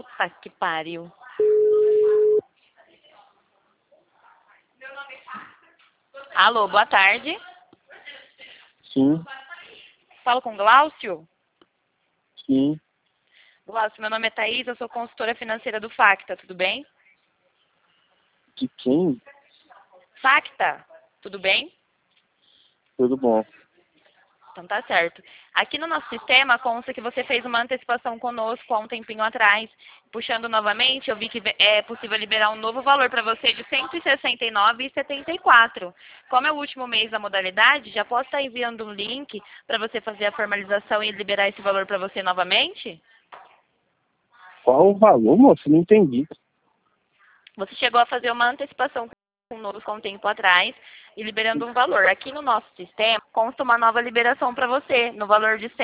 Puta que pariu. Alô, boa tarde. Sim, Falo com Glaucio? sim. Glaucio, meu nome é Thaís, eu sou consultora financeira do Facta, tudo bem? De quem? Facta, tudo bem? Tudo bom. Então tá certo. Aqui no nosso sistema consta que você fez uma antecipação conosco há um tempinho atrás. Puxando novamente, eu vi que é possível liberar um novo valor para você de R$ 169,74. Como é o último mês da modalidade, já posso estar enviando um link para você fazer a formalização e liberar esse valor para você novamente? Qual o valor, moço? Não entendi. Você chegou a fazer uma antecipação conosco há um tempo atrás e liberando um valor. Aqui no nosso sistema consta uma nova liberação para você, no valor de R$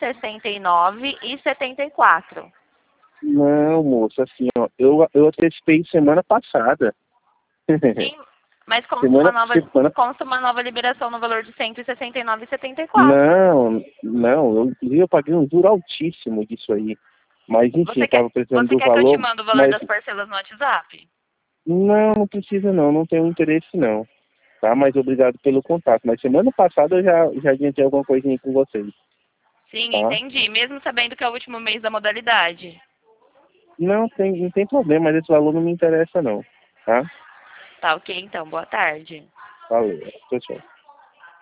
169,74. Não, moço, assim, ó, eu antecipei semana passada. Sim, mas Semana. consta uma nova liberação no valor de R$ 169,74. Não, eu paguei um juro altíssimo disso aí. Mas enfim, eu tava precisando Você do quer que eu te valor, mande o valor mas das parcelas no WhatsApp? não precisa não tenho interesse não. Tá? Mas obrigado pelo contato. Mas semana passada eu já adiantei alguma coisinha com vocês, Sim, tá? entendi. Mesmo sabendo que é o último mês da modalidade. Não tem problema, mas esse valor não me interessa não, tá? Tá ok, então. Boa tarde. Valeu, tchau, tchau.